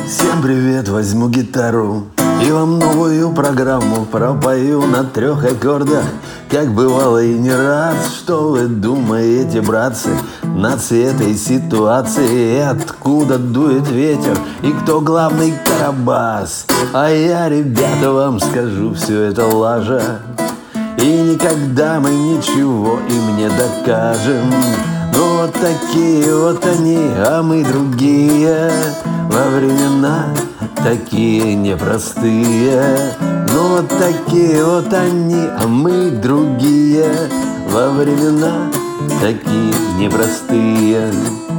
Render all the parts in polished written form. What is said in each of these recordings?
Всем привет, возьму гитару и вам новую программу пропою на 3 аккордах, как бывало и не раз. Что вы думаете, братцы, над этой ситуацией? Откуда дует ветер и кто главный Карабас? А я, ребята, вам скажу, все это лажа, и никогда мы ничего им не докажем. Ну вот такие вот они, а мы другие, во времена такие непростые. Ну вот такие вот они, а мы другие, во времена такие непростые.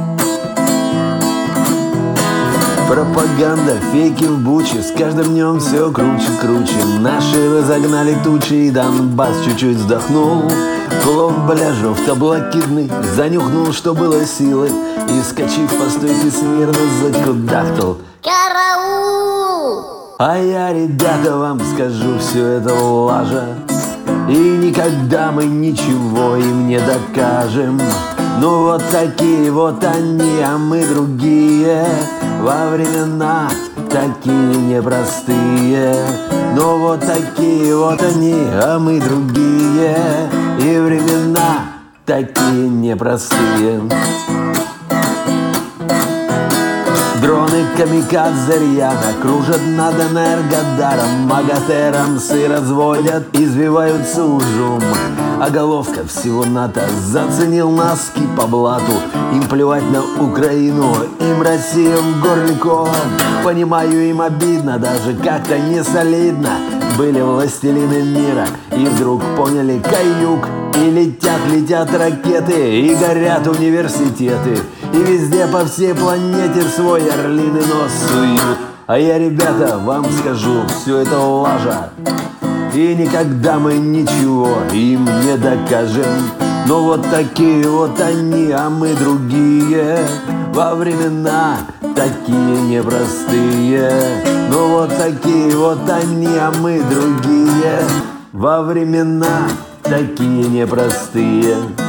Пропаганда, фейки в Буче, с каждым днем все круче. Наши разогнали тучи, и Донбасс чуть-чуть вздохнул. Клон Бляжов таблакидный занюхнул, что было силы, и, скачив по стойке смирно, закудахтал: «Караул!» А я, ребята, вам скажу, все это лажа, и никогда мы ничего им не докажем. Ну вот такие вот они, а мы другие, во времена такие непростые. Ну вот такие вот они, а мы другие, и времена такие непростые. Дроны камикадзе рьяно кружат над Энергодаром, Магатером разводят, извиваются ужом. А головка всего НАТО заценил носки по блату. Им плевать на Украину, им Россия в горле ком. Понимаю, им обидно, даже как-то не солидно. Были властелины мира и вдруг поняли каюк. И летят ракеты, и горят университеты, и везде по всей планете свой орлиный нос суют. А я, ребята, вам скажу, все это лажа, и никогда мы ничего им не докажем. Но вот такие вот они, а мы другие, во времена такие непростые. Но вот такие вот они, а мы другие, во времена такие непростые.